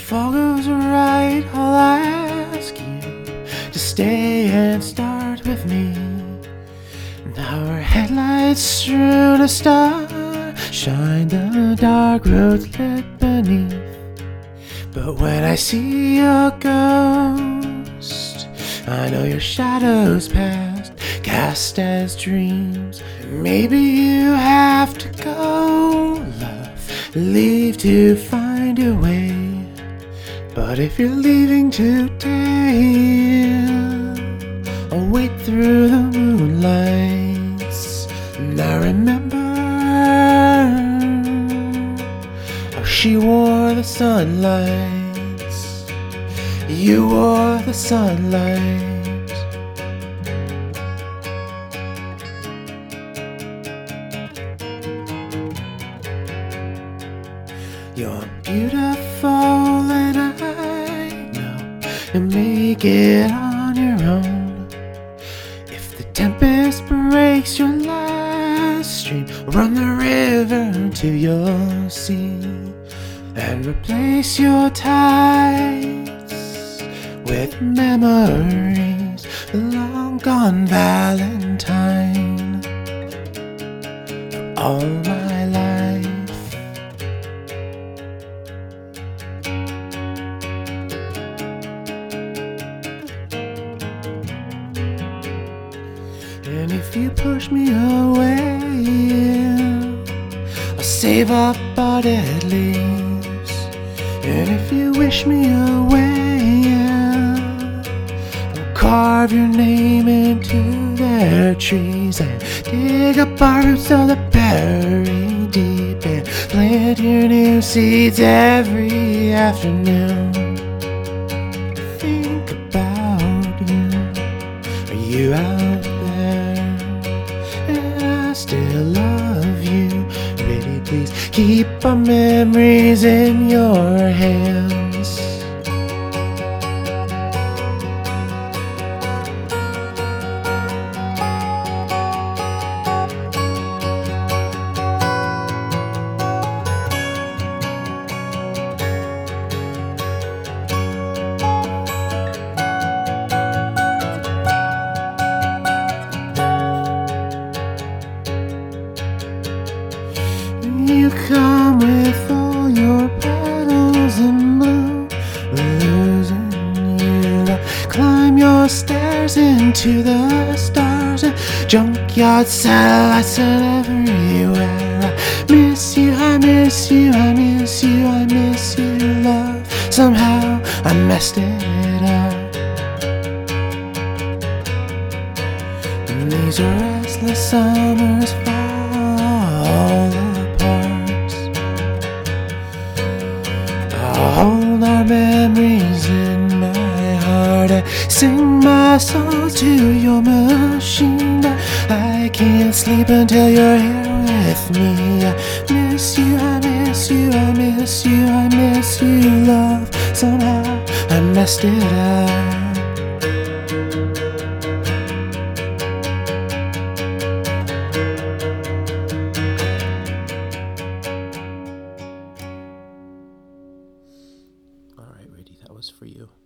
all goes right, I'll ask you to stay and start with me. Our headlights strewn a star, shine the dark roads lit beneath. But when I see your ghost, I know your shadow's past, cast as dreams. Maybe you have to go, love, leave to find your way. But if you're leaving today, I'll wait through the moonlights. And I remember how she wore the sunlights. You wore the sunlight. You're beautiful and I know you'll make it on your own. If the tempest breaks your last stream, run the river to your sea and replace your tides with memories, the long gone Valentine for all my life. And if you push me away, I'll save up our dead leaves. And if you wish me away, I'll carve your name into their trees and dig up our roots so they're buried deep, and plant your new seeds every afternoon. Think about you. Are you out there? And I still love you. Pretty please keep our memories in your hands. You come with all your petals in bloom, losing you. I climb your stairs into the stars and junkyard satellites and everywhere. I miss you, I miss you, I miss you, I miss you, love. Somehow I messed it up. And these restless summers fall apart. I'll hold our memories in my heart. I sing my song to your machine, but I can't sleep until you're here with me. I miss you, I miss you, I miss you, I miss you, love. Somehow I messed it up. All right, Rady, that was for you.